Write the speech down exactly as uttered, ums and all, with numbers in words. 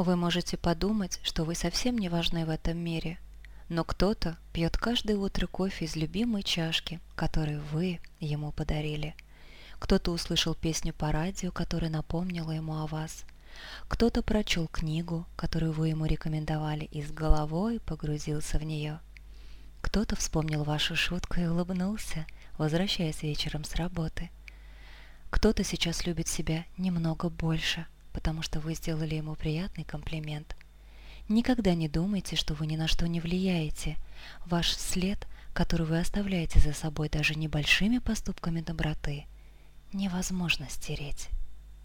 Вы можете подумать, что вы совсем не важны в этом мире, но кто-то пьет каждое утро кофе из любимой чашки, которую вы ему подарили. Кто-то услышал песню по радио, которая напомнила ему о вас. Кто-то прочел книгу, которую вы ему рекомендовали, и с головой погрузился в нее. Кто-то вспомнил вашу шутку и улыбнулся, возвращаясь вечером с работы. Кто-то сейчас любит себя немного больше, потому что вы сделали ему приятный комплимент. Никогда не думайте, что вы ни на что не влияете. Ваш след, который вы оставляете за собой даже небольшими поступками доброты, невозможно стереть.